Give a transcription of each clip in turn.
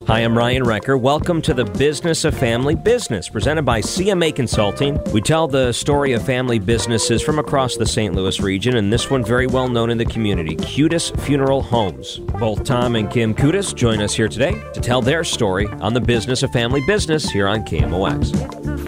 Hi, I'm Ryan Recker. Welcome to the Business of Family Business, presented by CMA Consulting. We tell the story of family businesses from across the St. Louis region, and this one very well known in the community, Kutis Funeral Homes. Both Tom and Kim Kutis join us here today to tell their story on the Business of Family Business here on KMOX.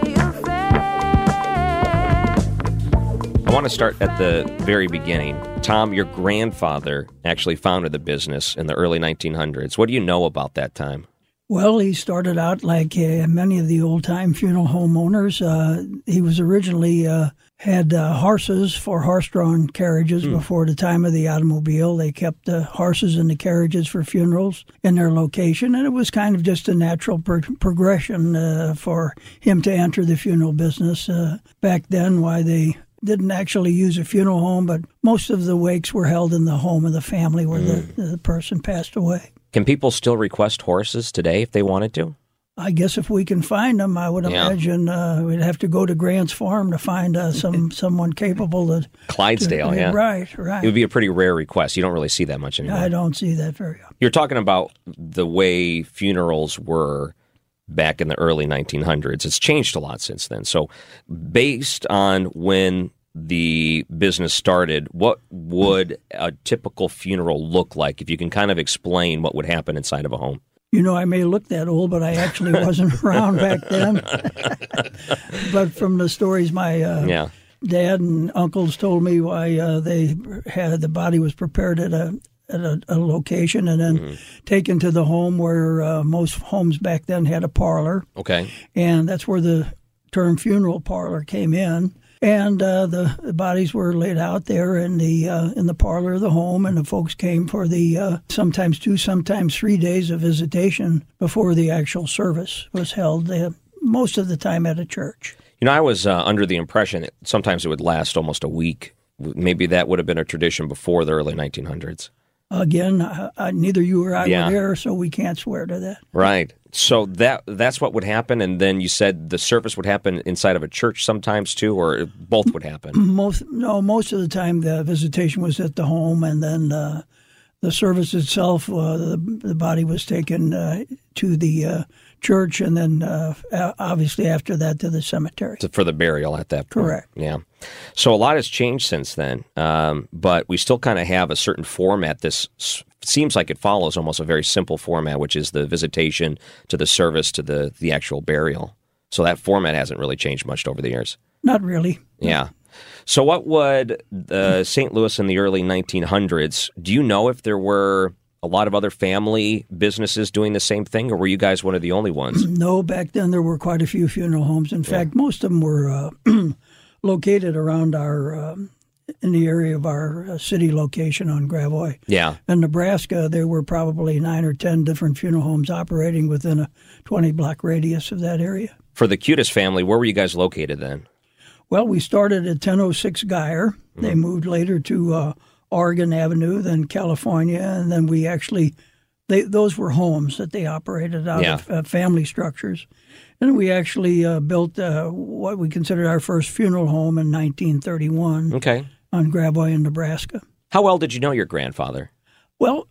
I want to start at the very beginning. Tom, your grandfather actually founded the business in the early 1900s. What do you know about that time? Well, he started out like many of the old-time funeral home owners. He was originally had horses for horse-drawn carriages before the time of the automobile. They kept the horses in the carriages for funerals in their location, and it was kind of just a natural progression for him to enter the funeral business. Back then, why they didn't actually use a funeral home, but most of the wakes were held in the home of the family where the person passed away. Can people still request horses today if they wanted to? I guess if we can find them, I would imagine we'd have to go to Grant's Farm to find someone capable of Clydesdale, yeah. Right. It would be a pretty rare request. You don't really see that much anymore. I don't see that very often. You're talking about the way funerals were back in the early 1900s. It's changed a lot since then. So based on when the business started, what would a typical funeral look like? If you can kind of explain what would happen inside of a home. You know, I may look that old, but I actually wasn't around back then. But from the stories my dad and uncles told me, why they had the body was prepared at a location and then taken to the home where most homes back then had a parlor. Okay. And that's where the term funeral parlor came in. And the bodies were laid out there in the parlor of the home, and the folks came for the sometimes 2, sometimes 3 days of visitation before the actual service was held, most of the time at a church. You know, I was under the impression that sometimes it would last almost a week. Maybe that would have been a tradition before the early 1900s. Again, neither you or I were there, so we can't swear to that. Right. So that's what would happen, and then you said the service would happen inside of a church sometimes too, or both would happen? Most of the time the visitation was at the home, and then the service itself, the body was taken to the church, and then obviously after that to the cemetery. For the burial at that point. Correct. Yeah. So a lot has changed since then, but we still kind of have a certain format. This seems like it follows almost a very simple format, which is the visitation to the service to the actual burial. So that format hasn't really changed much over the years. Not really. Yeah. So what would St. Louis in the early 1900s, do you know if there were a lot of other family businesses doing the same thing, or were you guys one of the only ones? No, back then there were quite a few funeral homes. In fact, most of them were located around in the area of our city location on Gravois. Yeah. In Nebraska, there were probably 9 or 10 different funeral homes operating within a 20-block radius of that area. For the Kutis family, where were you guys located then? Well, we started at 1006 Geyer. They moved later to Oregon Avenue, then California, and then we actually, those were homes that they operated out of family structures. And we actually built what we considered our first funeral home in 1931 on Gravois in Nebraska. How well did you know your grandfather? Well,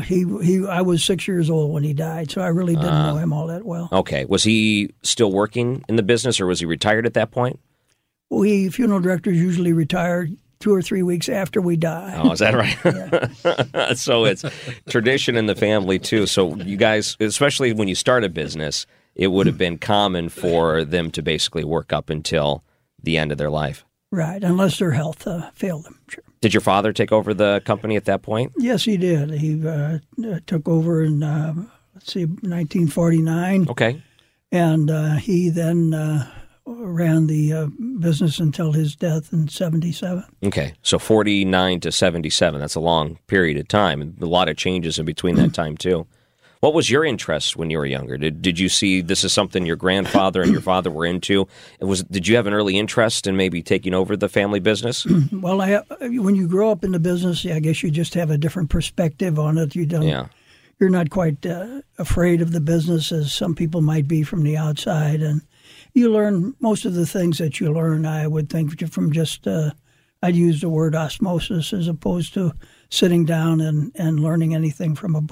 I was 6 years old when he died, so I really didn't know him all that well. Okay. Was he still working in the business, or was he retired at that point? We funeral directors usually retire 2 or 3 weeks after we die. Oh, is that right? So it's tradition in the family, too. So you guys, especially when you start a business, it would have been common for them to basically work up until the end of their life. Right, unless their health failed them, sure. Did your father take over the company at that point? Yes, he did. He took over in, 1949. Okay. And he then ran the business until his death in 77. Okay, so 49 to 77, that's a long period of time, and a lot of changes in between that time, too. What was your interest when you were younger? Did you see this is something your grandfather and your father were into? Did you have an early interest in maybe taking over the family business? Well, when you grow up in the business, I guess you just have a different perspective on it. You're not quite afraid of the business as some people might be from the outside, and you learn most of the things that you learn, I would think, from just, I'd use the word osmosis as opposed to sitting down and learning anything from a book.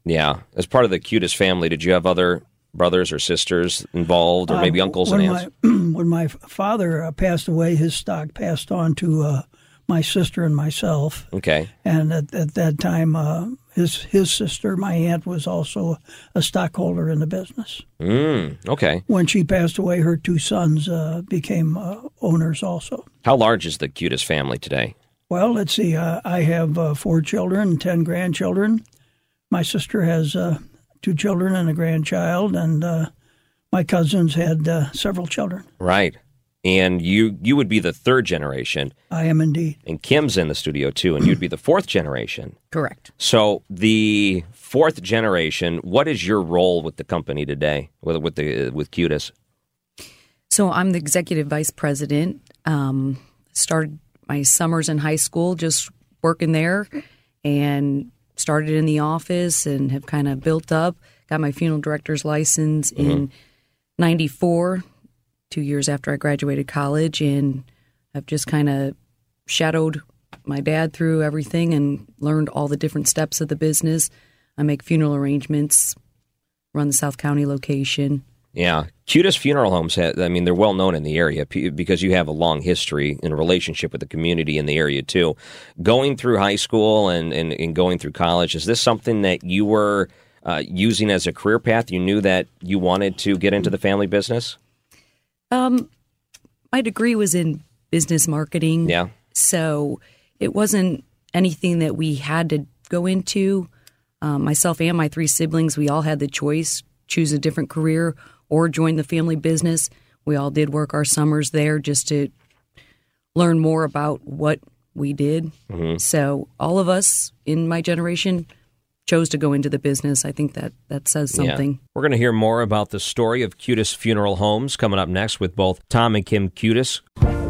Yeah. As part of the Cudis family, did you have other brothers or sisters involved, or maybe uncles and aunts? When my father passed away, his stock passed on to my sister and myself. Okay. And at that time, his sister, my aunt, was also a stockholder in the business. Okay. When she passed away, her two sons became owners also. How large is the Cudis family today? Well, let's see. I have 4 children, 10 grandchildren. My sister has 2 children and a grandchild, and my cousins had several children. Right. And you would be the 3rd generation. I am indeed. And Kim's in the studio, too, and you'd be the 4th generation. Correct. So the 4th generation, what is your role with the company today, with Cudis? So I'm the executive vice president. Started my summers in high school just working there, and started in the office and have kind of built up. Got my funeral director's license in 94, 2 years after I graduated college, and I've just kind of shadowed my dad through everything and learned all the different steps of the business. I make funeral arrangements, run the South County location. Yeah. Cudis Funeral Homes, they're well known in the area because you have a long history and a relationship with the community in the area, too. Going through high school and going through college, is this something that you were using as a career path? You knew that you wanted to get into the family business? My degree was in business marketing. Yeah. So it wasn't anything that we had to go into. Myself and my 3 siblings, we all had the choice, choose a different career or join the family business. We all did work our summers there just to learn more about what we did. So all of us in my generation chose to go into the business. I think that says something. Yeah. We're going to hear more about the story of Cudis Funeral Homes coming up next with both Tom and Kim Cudis.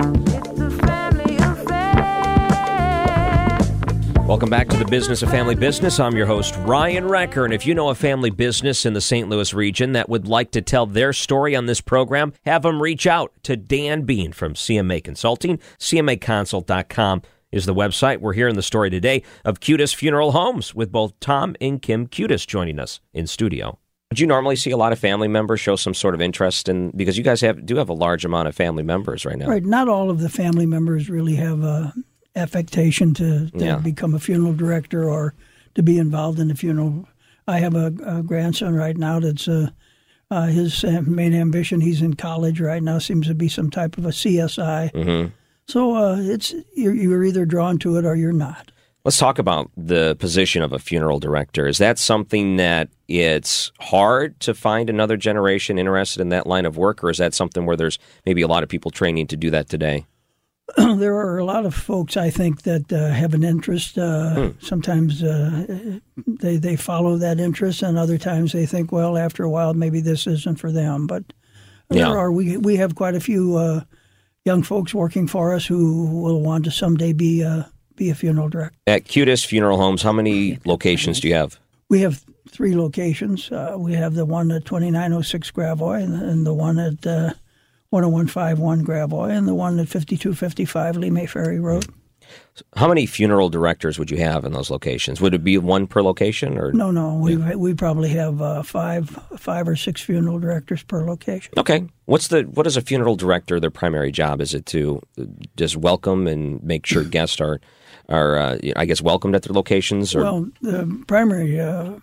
Welcome back to the Business of Family Business. I'm your host, Ryan Recker, and if you know a family business in the St. Louis region that would like to tell their story on this program, have them reach out to Dan Bean from CMA Consulting. CMAconsult.com is the website. We're hearing the story today of Cudis Funeral Homes with both Tom and Kim Cudis joining us in studio. Would you normally see a lot of family members show some sort of interest in, because you guys do have a large amount of family members right now? Right. Not all of the family members really have affectation to become a funeral director or to be involved in the funeral. I have a grandson right now that's his main ambition, he's in college right now, seems to be some type of a CSI. So you're either drawn to it or you're not. Let's talk about the position of a funeral director. Is that something that it's hard to find another generation interested in that line of work, or is that something where there's maybe a lot of people training to do that today? There are a lot of folks, I think, that have an interest. Sometimes they follow that interest, and other times they think, well, after a while, maybe this isn't for them. But we have quite a few young folks working for us who will want to someday be a funeral director. At Cudis Funeral Homes, how many locations do you have? We have 3 locations. We have the one at 2906 Gravois and the one at 10151 Gravois, and the one at 5255 Lee Ferry Road. How many funeral directors would you have in those locations? Would it be one per location, or no? We probably have 5 or 6 funeral directors per location. Okay. What is a funeral director? Their primary job, is it to just welcome and make sure guests are I guess welcomed at their locations? Or? Well, the primary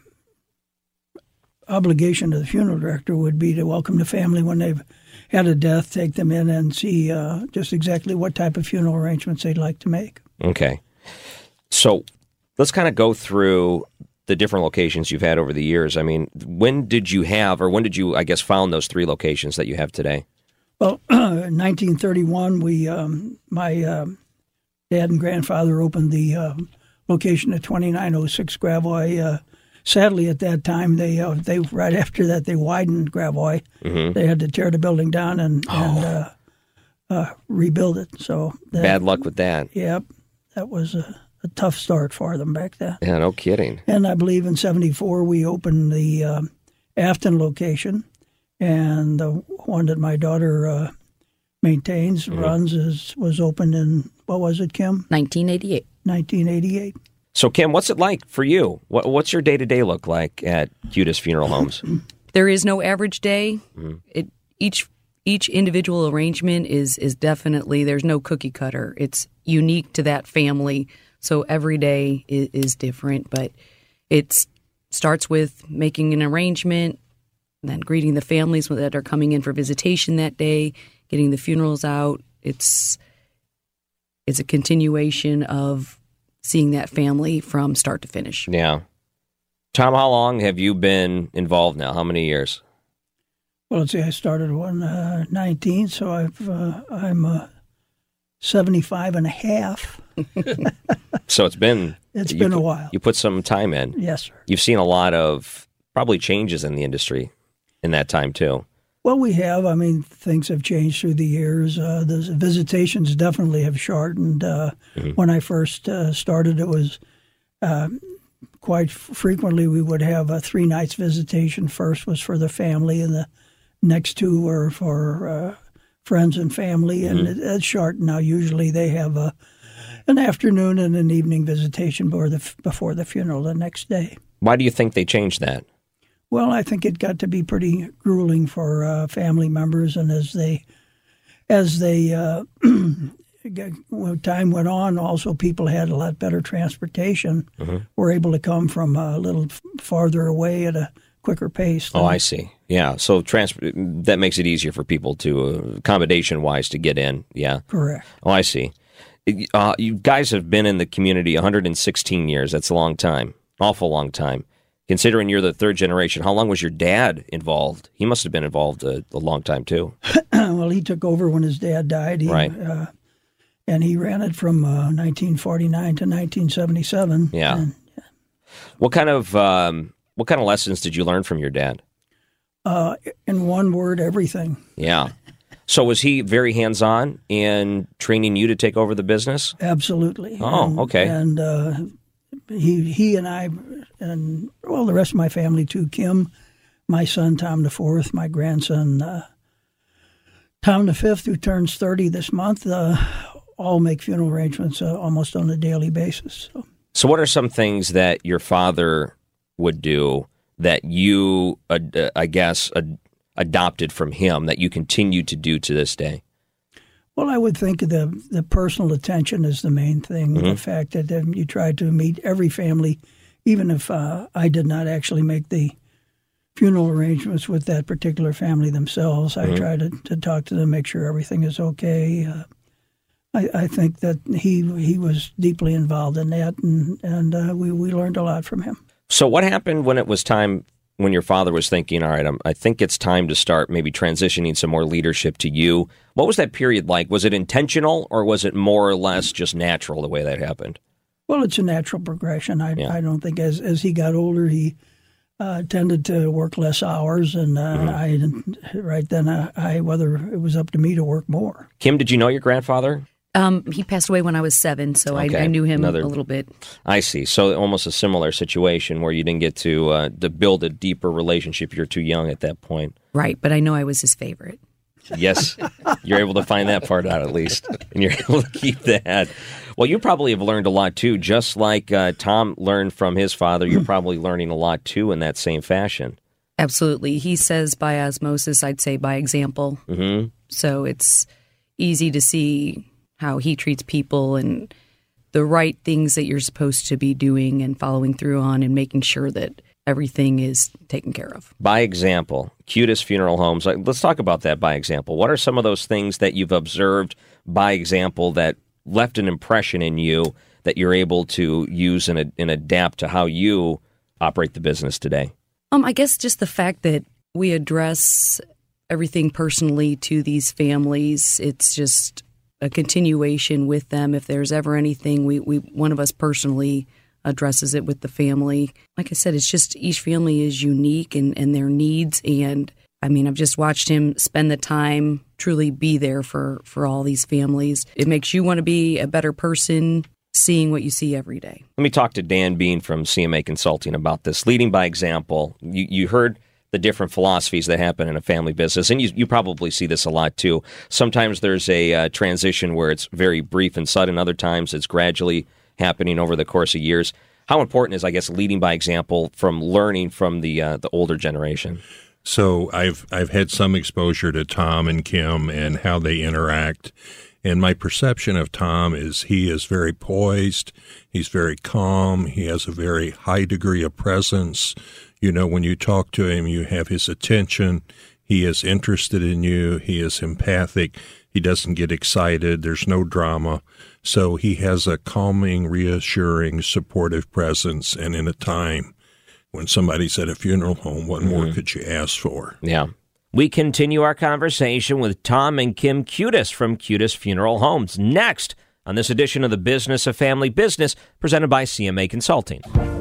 obligation of the funeral director would be to welcome the family when they've had a death, take them in and see just exactly what type of funeral arrangements they'd like to make. Okay. So let's kind of go through the different locations you've had over the years. I mean, when did you, I guess, found those 3 locations that you have today? Well, in 1931, my dad and grandfather opened the location at 2906 Gravois. Sadly, at that time, they right after that they widened Gravois. They had to tear the building down and rebuild it. So bad luck with that. Yep, that was a tough start for them back then. Yeah, no kidding. And I believe in '74 we opened the Afton location, and the one that my daughter runs was opened in, what was it, Kim? 1988. 1988. So, Kim, what's it like for you? What's your day-to-day look like at Cudis Funeral Homes? There is no average day. Each individual arrangement is definitely, there's no cookie cutter. It's unique to that family. So every day is different, but it starts with making an arrangement, then greeting the families that are coming in for visitation that day, getting the funerals out. It's a continuation of seeing that family from start to finish. Yeah. Tom, how long have you been involved now? How many years? Well, let's see, I started when 19, so I'm 75 and a half. So it's been a while. You put some time in. Yes, sir. You've seen a lot of probably changes in the industry in that time too. Well, we have. I mean, things have changed through the years. The visitations definitely have shortened. When I first started, it was quite frequently we would have a 3 nights visitation. First was for the family, and the next 2 were for friends and family. And it's shortened now. Usually they have an afternoon and an evening visitation before the funeral the next day. Why do you think they changed that? Well, I think it got to be pretty grueling for family members, and as time went on, also people had a lot better transportation. Were able to come from a little farther away at a quicker pace. Oh, I see. Yeah, so that makes it easier for people to accommodation-wise to get in. Yeah, correct. Oh, I see. You guys have been in the community 116 years. That's a long time, awful long time. Considering you're the 3rd generation, how long was your dad involved? He must have been involved a long time, too. Well, he took over when his dad died. Right. And he ran it from 1949 to 1977. Yeah. What kind of lessons did you learn from your dad? In one word, everything. Yeah. So was he very hands-on in training you to take over the business? Absolutely. Oh, okay. And he and I, and the rest of my family too, Kim, my son Tom the Fourth, my grandson Tom the Fifth, who turns 30 this month, all make funeral arrangements almost on a daily basis. So what are some things that your father would do that you, I guess, adopted from him that you continue to do to this day? Well, I would think the personal attention is the main thing. The fact that you try to meet every family, even if I did not actually make the funeral arrangements with that particular family themselves. I try to talk to them, make sure everything is okay. I think that he was deeply involved in that, and we learned a lot from him. So what happened when it was time, when your father was thinking, all right, I think it's time to start maybe transitioning some more leadership to you? What was that period like? Was it intentional, or was it more or less just natural the way that happened? Well, it's a natural progression. I don't think as he got older, he tended to work less hours, and whether it was up to me to work more. Kim, did you know your grandfather? He passed away when I was 7, so okay. I knew him a little bit. I see. So almost a similar situation where you didn't get to build a deeper relationship. You're too young at that point. Right, but I know I was his favorite. Yes, you're able to find that part out at least, and you're able to keep that. Well, you probably have learned a lot too. Just like Tom learned from his father, you're probably learning a lot too in that same fashion. Absolutely. He says by osmosis, I'd say by example. Mm-hmm. So it's easy to see how he treats people and the right things that you're supposed to be doing and following through on and making sure that everything is taken care of. By example, Cudis Funeral Homes. Let's talk about that by example. What are some of those things that you've observed by example that left an impression in you that you're able to use and adapt to how you operate the business today? I guess just the fact that we address everything personally to these families. It's just a continuation with them. If there's ever anything, we one of us personally addresses it with the family. Like I said, it's just each family is unique and their needs. And I mean, I've just watched him spend the time, truly be there for all these families. It makes you want to be a better person, seeing what you see every day. Let me talk to Dan Bean from CMA Consulting about this. Leading by example, you heard the different philosophies that happen in a family business, and you probably see this a lot too. Sometimes there's a transition where it's very brief and sudden. Other times it's gradually happening over the course of years. How important is, I guess, leading by example from learning from the older generation? So I've had some exposure to Tom and Kim and how they interact. And my perception of Tom is he is very poised. He's very calm. He has a very high degree of presence. You know, when you talk to him, you have his attention. He is interested in you. He is empathic. He doesn't get excited. There's no drama. So he has a calming, reassuring, supportive presence. And in a time when somebody's at a funeral home, what more could you ask for? Yeah. We continue our conversation with Tom and Kim Kutis from Kutis Funeral Homes next on this edition of the Business of Family Business presented by CMA Consulting.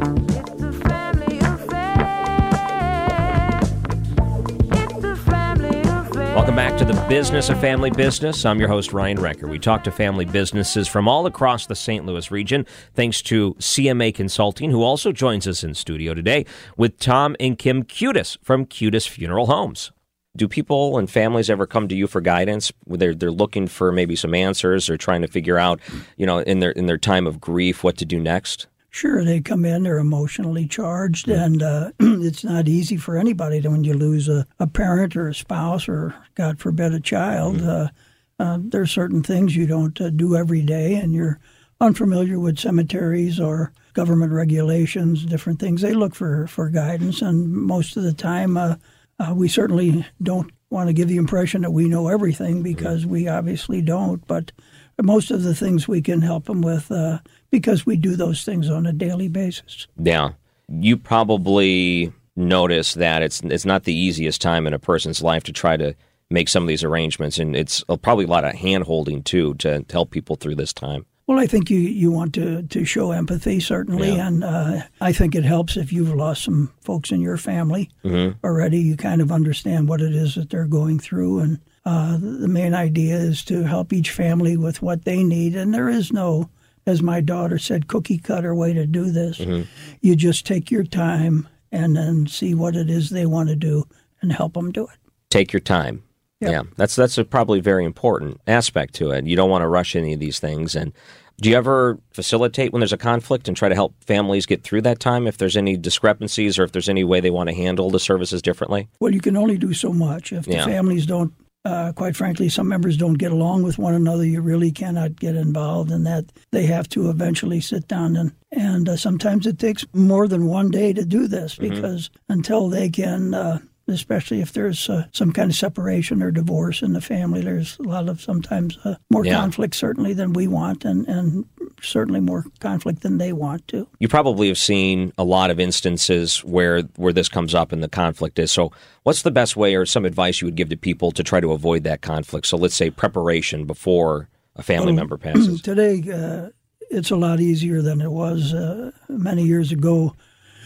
Welcome back to the Business of Family Business. I'm your host, Ryan Recker. We talk to family businesses from all across the St. Louis region, thanks to CMA Consulting, who also joins us in studio today with Tom and Kim Kutis from Kutis Funeral Homes. Do people and families ever come to you for guidance? They're looking for maybe some answers or trying to figure out, you know, in their time of grief, what to do next? Sure, they come in, they're emotionally charged, and it's not easy for anybody when you lose a parent or a spouse or, God forbid, a child. There's certain things you don't do every day, and you're unfamiliar with cemeteries or government regulations, different things. They look for guidance, and most of the time we certainly don't want to give the impression that we know everything because we obviously don't, but most of the things we can help them with because we do those things on a daily basis. Yeah. You probably notice that it's not the easiest time in a person's life to try to make some of these arrangements, and it's probably a lot of hand-holding, too, to help people through this time. Well, I think you want to show empathy, certainly, and I think it helps if you've lost some folks in your family already. You kind of understand what it is that they're going through, and the main idea is to help each family with what they need, and there is no, as my daughter said, cookie-cutter way to do this. You just take your time and then see what it is they want to do and help them do it. Take your time. Yep. Yeah, that's a probably very important aspect to it. You don't want to rush any of these things. And do you ever facilitate when there's a conflict and try to help families get through that time if there's any discrepancies or if there's any way they want to handle the services differently? Well, you can only do so much. If the families don't, quite frankly, some members don't get along with one another, you really cannot get involved in that. They have to eventually sit down and sometimes it takes more than one day to do this because until they can... especially if there's some kind of separation or divorce in the family. There's a lot of sometimes more conflict certainly than we want and certainly more conflict than they want to. You probably have seen a lot of instances where this comes up and the conflict is. So what's the best way or some advice you would give to people to try to avoid that conflict? So let's say preparation before a family member passes. Today, it's a lot easier than it was many years ago.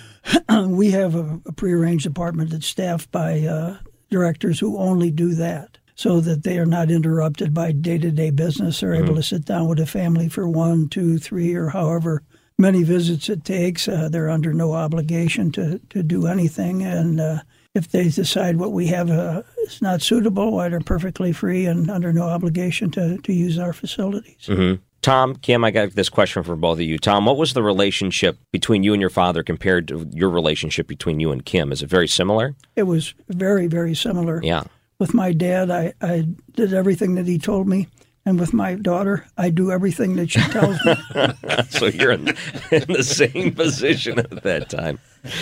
We have a prearranged department that's staffed by directors who only do that so that they are not interrupted by day-to-day business. They're able to sit down with a family for 1, 2, 3, or however many visits it takes. They're under no obligation to do anything. And if they decide what we have is not suitable, why they're perfectly free and under no obligation to use our facilities. Tom, Kim, I got this question for both of you. Tom, what was the relationship between you and your father compared to your relationship between you and Kim? Is it very similar? It was very, very similar. Yeah. With my dad, I did everything that he told me. And with my daughter, I do everything that she tells me. So you're in the same position at that time.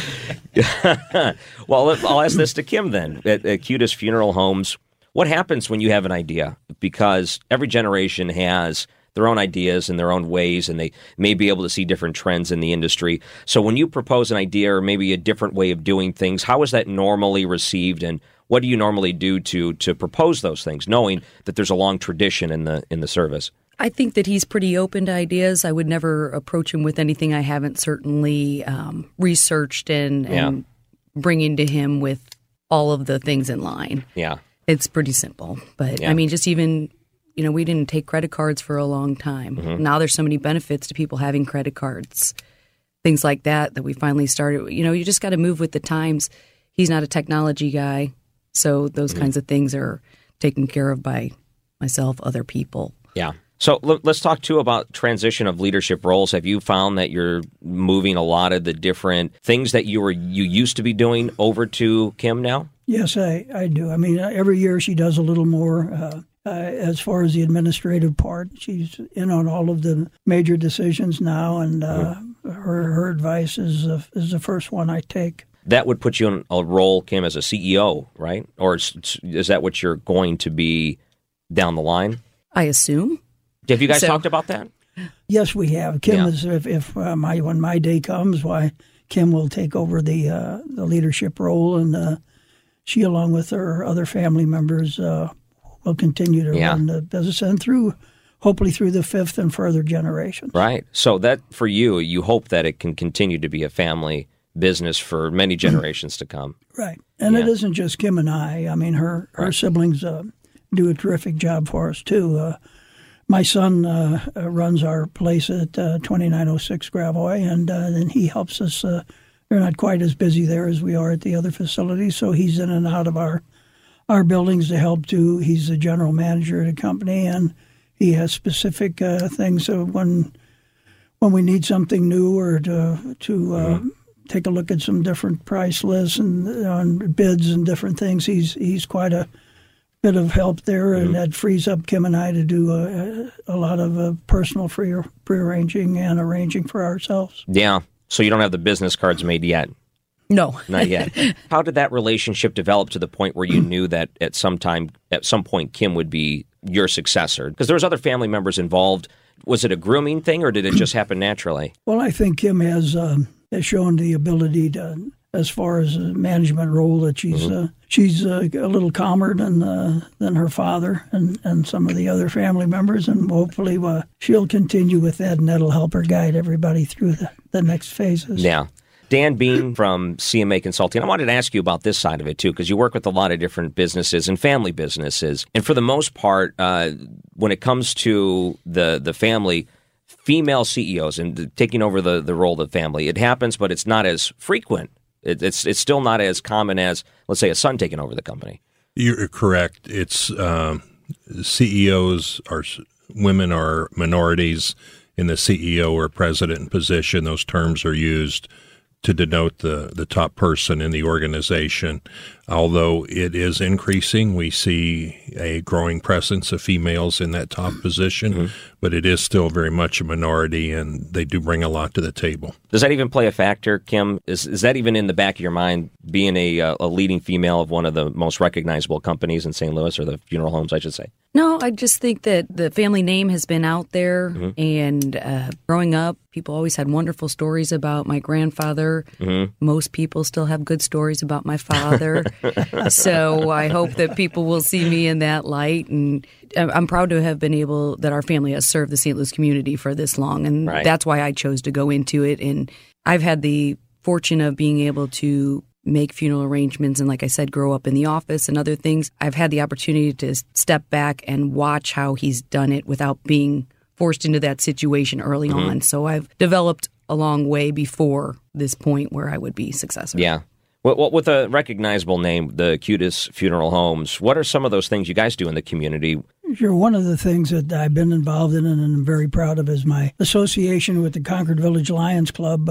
Well, I'll ask this to Kim then. At Kutis Funeral Homes, what happens when you have an idea? Because every generation has their own ideas and their own ways, and they may be able to see different trends in the industry. So when you propose an idea or maybe a different way of doing things, how is that normally received, and what do you normally do to propose those things, knowing that there's a long tradition in the service? I think that he's pretty open to ideas. I would never approach him with anything I haven't certainly researched and bringing to him with all of the things in line. Yeah. It's pretty simple. But, I mean, just even... You know, we didn't take credit cards for a long time. Now there's so many benefits to people having credit cards, things like that we finally started. You know, you just got to move with the times. He's not a technology guy, so those kinds of things are taken care of by myself, other people. Yeah. So let's talk, too, about transition of leadership roles. Have you found that you're moving a lot of the different things that you used to be doing over to Kim now? Yes, I do. I mean, every year she does a little more. As far as the administrative part, she's in on all of the major decisions now, and her advice is the first one I take. That would put you in a role, Kim, as a CEO, right? Or is that what you're going to be down the line? I assume. Have you guys talked about that? Yes, we have. Kim is when my day comes, Kim will take over the leadership role, and she, along with her other family members, will continue to run the business and hopefully through the fifth and further generations. Right. So that for you hope that it can continue to be a family business for many generations to come. Right. And it isn't just Kim and I. I mean, her siblings do a terrific job for us, too. My son runs our place at 2906 Gravois, and then he helps us. They're not quite as busy there as we are at the other facilities, so he's in and out of our buildings to help, too. He's the general manager of the company, and he has specific things. So when we need something new or to take a look at some different price lists and on bids and different things, he's quite a bit of help there, and that frees up Kim and I to do a lot of personal prearranging and arranging for ourselves. Yeah. So you don't have the business cards made yet? No. Not yet. How did that relationship develop to the point where you knew that at some point, Kim would be your successor? Because there was other family members involved. Was it a grooming thing, or did it just happen naturally? Well, I think Kim has shown the ability to, as far as a management role, that she's a little calmer than her father and some of the other family members, and hopefully she'll continue with that, and that'll help her guide everybody through the next phases. Yeah. Dan Bean from CMA Consulting. I wanted to ask you about this side of it, too, because you work with a lot of different businesses and family businesses. And for the most part, when it comes to the family, female CEOs and taking over the role of the family, it happens, but it's not as frequent. It's still not as common as, let's say, a son taking over the company. You're correct. It's CEOs women are minorities in the CEO or president position. Those terms are used to denote the top person in the organization. Although it is increasing, we see a growing presence of females in that top position, but it is still very much a minority, and they do bring a lot to the table. Does that even play a factor, Kim? Is that even in the back of your mind, being a leading female of one of the most recognizable companies in St. Louis, or the funeral homes, I should say? No, I just think that the family name has been out there, and growing up, people always had wonderful stories about my grandfather. Most people still have good stories about my father. So I hope that people will see me in that light. And I'm proud to have been able, that our family has served the St. Louis community for this long. And that's why I chose to go into it. And I've had the fortune of being able to make funeral arrangements and, like I said, grow up in the office and other things. I've had the opportunity to step back and watch how he's done it without being forced into that situation early on. So I've developed a long way before this point where I would be successor. Yeah. Well, with a recognizable name, the Cutis Funeral Homes, what are some of those things you guys do in the community? Sure. One of the things that I've been involved in and I'm very proud of is my association with the Concord Village Lions Club.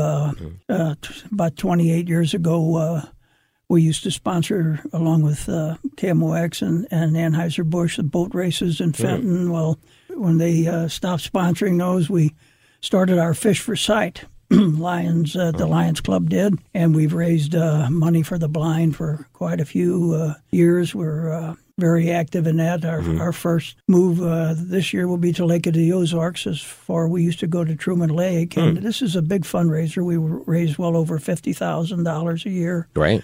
About 28 years ago, we used to sponsor, along with KMOX and Anheuser-Busch, the boat races in Fenton. Well, when they stopped sponsoring those, we started our Fish for Sight. Lions, the Lions Club did, and we've raised money for the blind for quite a few years. We're very active in that. Our first move this year will be to Lake of the Ozarks. As far we used to go to Truman Lake, and this is a big fundraiser. We raise well over $50,000 a year. Great.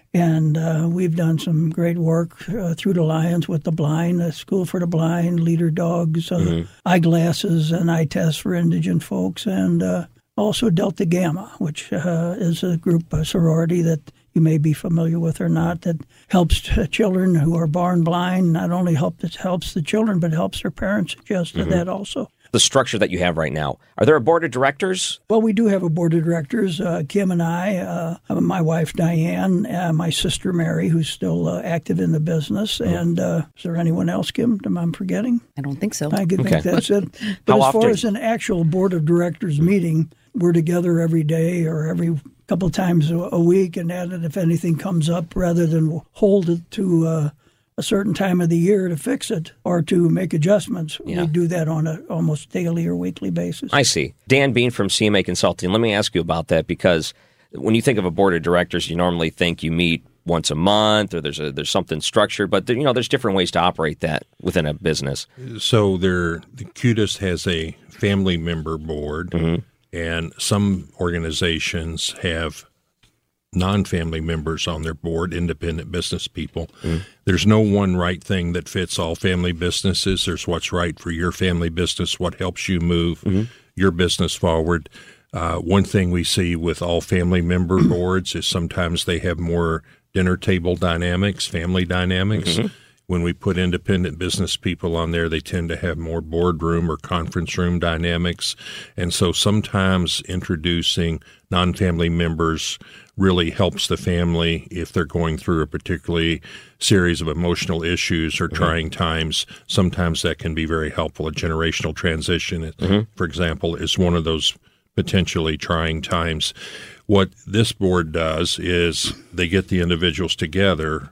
And we've done some great work through the Lions with the blind, the School for the Blind, Leader Dogs, eyeglasses and eye tests for indigent folks, and also Delta Gamma, which is a group, a sorority that you may be familiar with or not, that helps children who are born blind. Not only helps the children, but helps their parents adjust to that also. the structure that you have right now. Are there a board of directors? Well, we do have a board of directors. Kim and I, my wife Diane, my sister Mary, who's still active in the business. And is there anyone else, Kim, I'm forgetting? I don't think so. I think that's it. But How as far often? as an actual board of directors meeting, we're together every day or every couple times a week, and add it if anything comes up, rather than hold it to a certain time of the year to fix it or to make adjustments. Yeah. We do that on a almost daily or weekly basis. I see. Dan Bean from CMA Consulting. Let me ask you about that, because when you think of a board of directors, you normally think you meet once a month or there's something structured, but there's different ways to operate that within a business. So the CUTIS has a family member board, and some organizations have non-family members on their board, independent business people. There's no one right thing that fits all family businesses. There's what's right for your family business, what helps you move your business forward. One thing we see with all family member boards is sometimes they have more dinner table dynamics, family dynamics. When we put independent business people on there, they tend to have more boardroom or conference room dynamics. And so sometimes introducing non-family members really helps the family if they're going through a particularly series of emotional issues or trying times. Sometimes that can be very helpful. A generational transition, for example, is one of those potentially trying times. What this board does is they get the individuals together.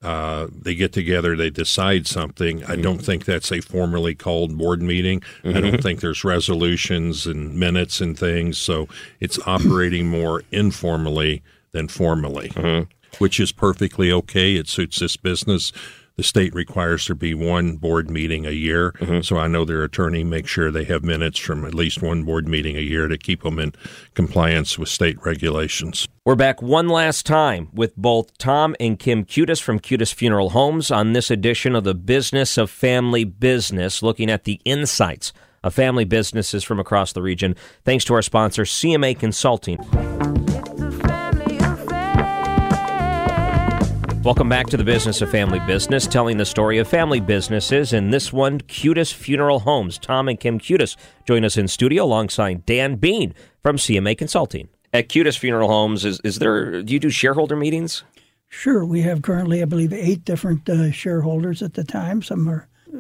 They decide something. I don't think that's a formally called board meeting. I don't think there's resolutions and minutes and things. So it's operating more informally than formally, which is perfectly okay. It suits this business. The state requires there be one board meeting a year. So I know their attorney makes sure they have minutes from at least one board meeting a year to keep them in compliance with state regulations. We're back one last time with both Tom and Kim Cutis from Cutis Funeral Homes on this edition of the Business of Family Business, looking at the insights of family businesses from across the region, thanks to our sponsor, CMA Consulting. Welcome back to the Business of Family Business, telling the story of family businesses, and this one, Cutis Funeral Homes. Tom and Kim Cutis join us in studio alongside Dan Bean from CMA Consulting. At Cutis Funeral Homes, do you do shareholder meetings? Sure. We have currently, I believe, 8 different shareholders at the time. Some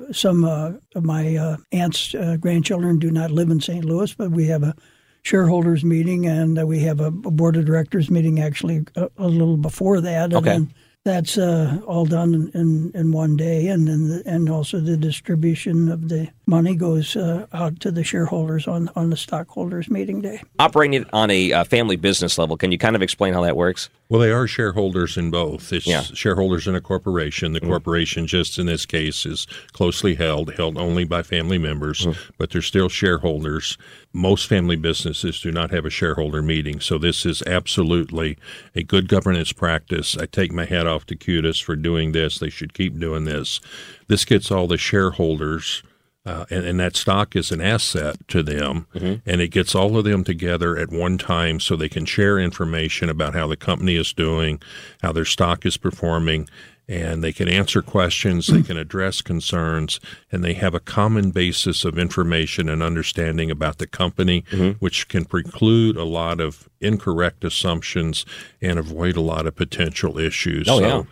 of my aunt's grandchildren do not live in St. Louis, but we have a shareholders meeting, and we have a board of directors meeting actually a little before that. Okay. And that's all done in one day, and also the distribution of the money goes out to the shareholders on the stockholders meeting day. Operating it on a family business level, can you kind of explain how that works? Well, they are shareholders in both. It's Yeah. shareholders in a corporation. The corporation, just in this case, is closely held only by family members, but they're still shareholders. Most family businesses do not have a shareholder meeting, so this is absolutely a good governance practice. I take my hat off to CUTIS for doing this. They should keep doing this. This gets all the shareholders, and that stock is an asset to them, and it gets all of them together at one time so they can share information about how the company is doing, how their stock is performing, and they can answer questions, they can address concerns, and they have a common basis of information and understanding about the company, which can preclude a lot of incorrect assumptions and avoid a lot of potential issues.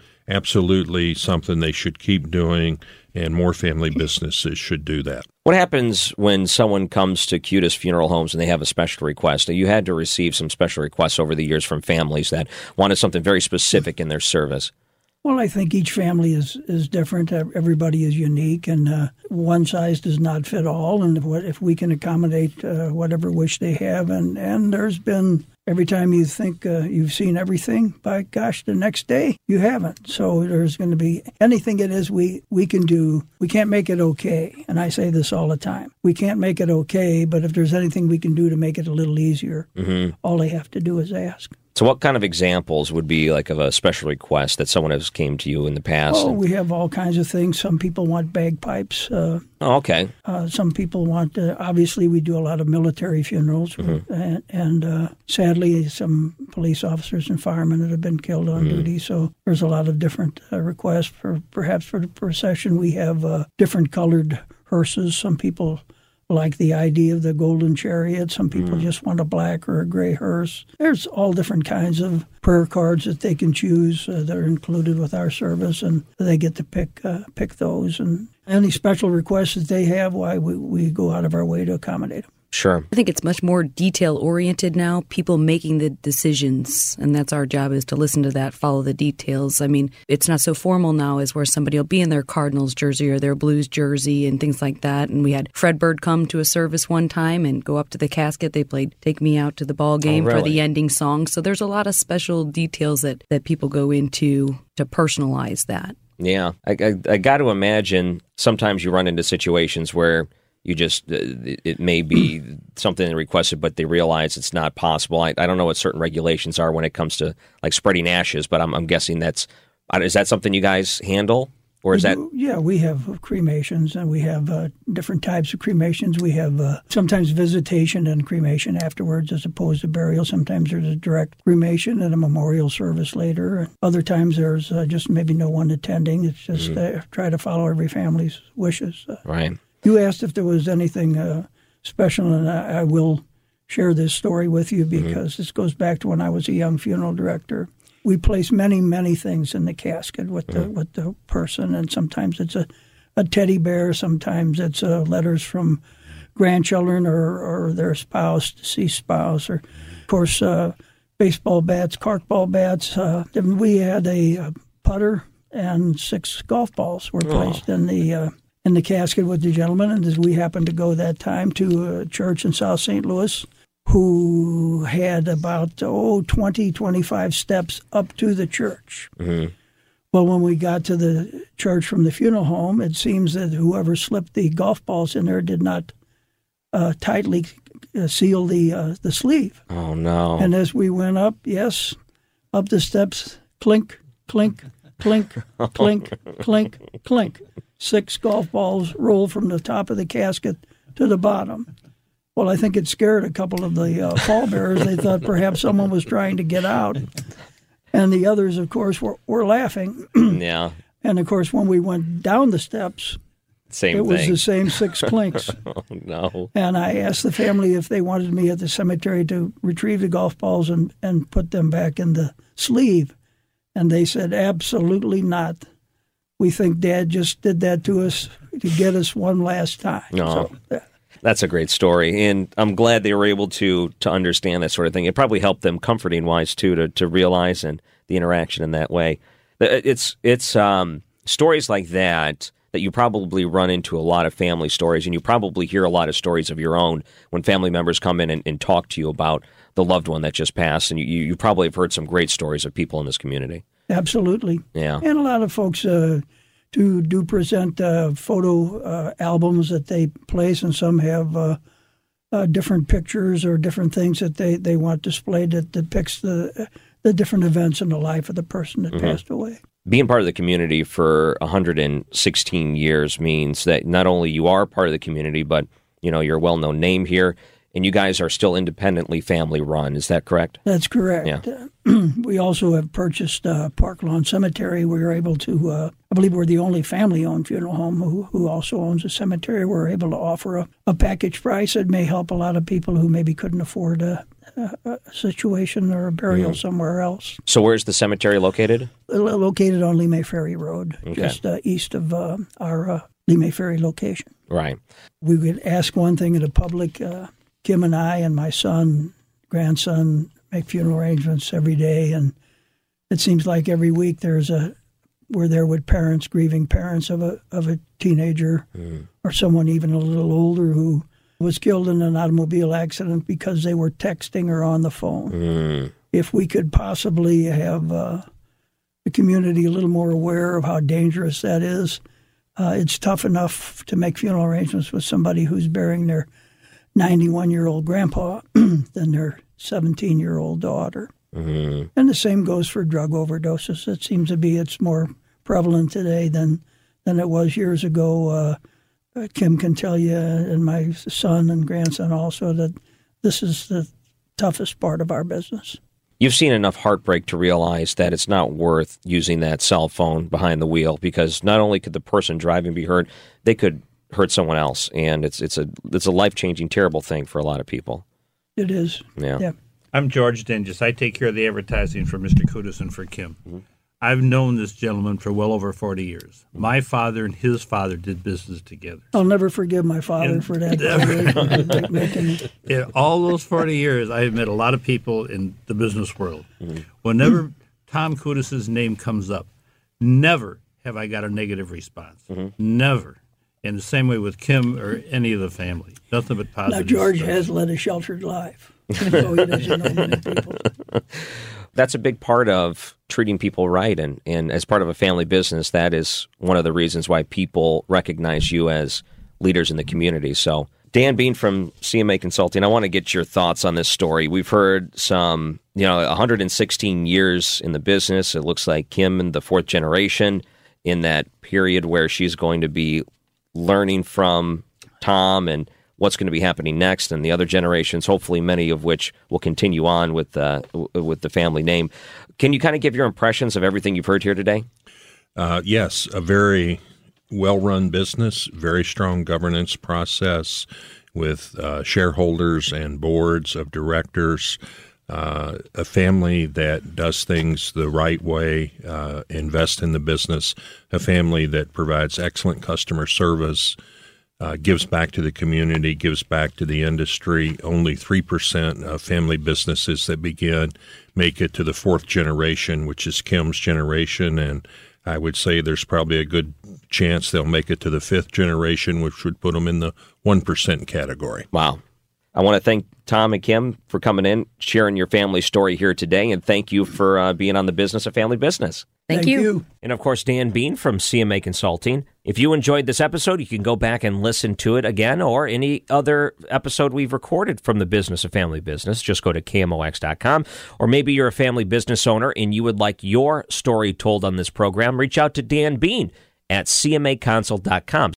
Absolutely something they should keep doing, and more family businesses should do that. What happens when someone comes to Cutis Funeral Homes and they have a special request? You had to receive some special requests over the years from families that wanted something very specific in their service. Well, I think each family is different. Everybody is unique, and one size does not fit all. And if we can accommodate whatever wish they have, and there's been every time you think you've seen everything, by gosh, the next day you haven't. So there's going to be anything it is we can do. We can't make it okay, and I say this all the time. We can't make it okay, but if there's anything we can do to make it a little easier, all they have to do is ask. So what kind of examples would be like of a special request that someone has came to you in the past? Oh, we have all kinds of things. Some people want bagpipes. Okay. Some people want, obviously we do a lot of military funerals, and sadly some police officers and firemen that have been killed on duty. So there's a lot of different requests. Perhaps for the procession we have different colored hearses. Some people like the idea of the golden chariot. Some people just want a black or a gray hearse. There's all different kinds of prayer cards that they can choose that are included with our service, and they get to pick those. And any special requests that they have, we go out of our way to accommodate them. Sure. I think it's much more detail-oriented now, people making the decisions, and that's our job, is to listen to that, follow the details. I mean, it's not so formal now as where somebody will be in their Cardinals jersey or their Blues jersey and things like that. And we had Fred Bird come to a service one time and go up to the casket. They played Take Me Out to the Ball Game for the ending song. So there's a lot of special details that people go into to personalize that. Yeah. I got to imagine sometimes you run into situations where you just, it may be something requested, but they realize it's not possible. I don't know what certain regulations are when it comes to like spreading ashes, but I'm guessing is that something you guys handle? Or is that? Yeah, we have cremations, and we have different types of cremations. We have sometimes visitation and cremation afterwards as opposed to burial. Sometimes there's a direct cremation and a memorial service later. And other times there's just maybe no one attending. It's just try to follow every family's wishes. Right. You asked if there was anything special, and I will share this story with you because this goes back to when I was a young funeral director. We place many, many things in the casket with the person, and sometimes it's a teddy bear, sometimes it's letters from grandchildren or their spouse, deceased spouse, or, of course, baseball bats, corkball bats. We had a putter and 6 golf balls were placed in the casket with the gentleman, and we happened to go that time to a church in South St. Louis who had about 20, 25 steps up to the church. Mm-hmm. Well, when we got to the church from the funeral home, it seems that whoever slipped the golf balls in there did not tightly seal the sleeve. Oh, no. And as we went up the steps, clink, clink, clink, clink, clink, clink. 6 golf balls rolled from the top of the casket to the bottom. Well, I think it scared a couple of the pallbearers. They thought perhaps someone was trying to get out. And the others, of course, were laughing. Yeah. And, of course, when we went down the steps, it was the same 6 clinks. Oh, no. And I asked the family if they wanted me at the cemetery to retrieve the golf balls and put them back in the sleeve. And they said, absolutely not. We think Dad just did that to us to get us one last time. No. So, that's a great story, and I'm glad they were able to understand that sort of thing. It probably helped them comforting-wise, too, to realize and the interaction in that way. It's stories like that you probably run into a lot of family stories, and you probably hear a lot of stories of your own when family members come in and talk to you about the loved one that just passed, and you probably have heard some great stories of people in this community. Absolutely. Yeah. And a lot of folks do present photo albums that they place, and some have different pictures or different things that they want displayed that depicts the different events in the life of the person that passed away. Being part of the community for 116 years means that not only you are part of the community, but you're a well-known name here, and you guys are still independently family-run. Is that correct? That's correct. Yeah. We also have purchased Park Lawn Cemetery. We were able to, I believe we're the only family-owned funeral home who also owns a cemetery. We're able to offer a package price that may help a lot of people who maybe couldn't afford a situation or a burial somewhere else. So where's the cemetery located? Located on Lemay Ferry Road, just east of our Lemay Ferry location. Right. We would ask one thing of the public. Kim and I and my grandson, make funeral arrangements every day, and it seems like every week we're there with parents, grieving parents of a teenager or someone even a little older who was killed in an automobile accident because they were texting or on the phone. If we could possibly have the community a little more aware of how dangerous that is, it's tough enough to make funeral arrangements with somebody who's burying their 91-year-old grandpa than their 17-year-old daughter. And the same goes for drug overdoses. It seems to be it's more prevalent today than it was years ago. Kim can tell you, and my son and grandson also, that this is the toughest part of our business. You've seen enough heartbreak to realize that it's not worth using that cell phone behind the wheel, because not only could the person driving be hurt, they could hurt someone else, and it's a life-changing, terrible thing for a lot of people. It is. Yeah. I'm George Dinges. I take care of the advertising for Mr. Kudus and for Kim. Mm-hmm. I've known this gentleman for well over 40 years. My father and his father did business together. I'll never forgive my father for that. In all those 40 years, I have met a lot of people in the business world. Mm-hmm. Whenever Tom Kudus's name comes up, never have I got a negative response. Mm-hmm. Never. And the same way with Kim or any of the family. Nothing but positive. Now, George has led a sheltered life, so he doesn't know many people. That's a big part of treating people right. And as part of a family business, that is one of the reasons why people recognize you as leaders in the community. So, Dan Bean from CMA Consulting, I want to get your thoughts on this story. We've heard some, 116 years in the business. It looks like Kim in the fourth generation in that period where she's going to be learning from Tom and what's going to be happening next, and the other generations, hopefully many of which will continue on with the family name. Can you kind of give your impressions of everything you've heard here today? Yes, a very well-run business, very strong governance process with shareholders and boards of directors, a family that does things the right way, invest in the business, a family that provides excellent customer service, gives back to the community, gives back to the industry. Only 3% of family businesses that begin make it to the fourth generation, which is Kim's generation, and I would say there's probably a good chance they'll make it to the fifth generation, which would put them in the 1% category. Wow. I want to thank Tom and Kim for coming in, sharing your family story here today, and thank you for being on the Business of Family Business. Thank you. And, of course, Dan Bean from CMA Consulting. If you enjoyed this episode, you can go back and listen to it again or any other episode we've recorded from the Business of Family Business. Just go to KMOX.com. Or maybe you're a family business owner and you would like your story told on this program. Reach out to Dan Bean at CMAconsult.com.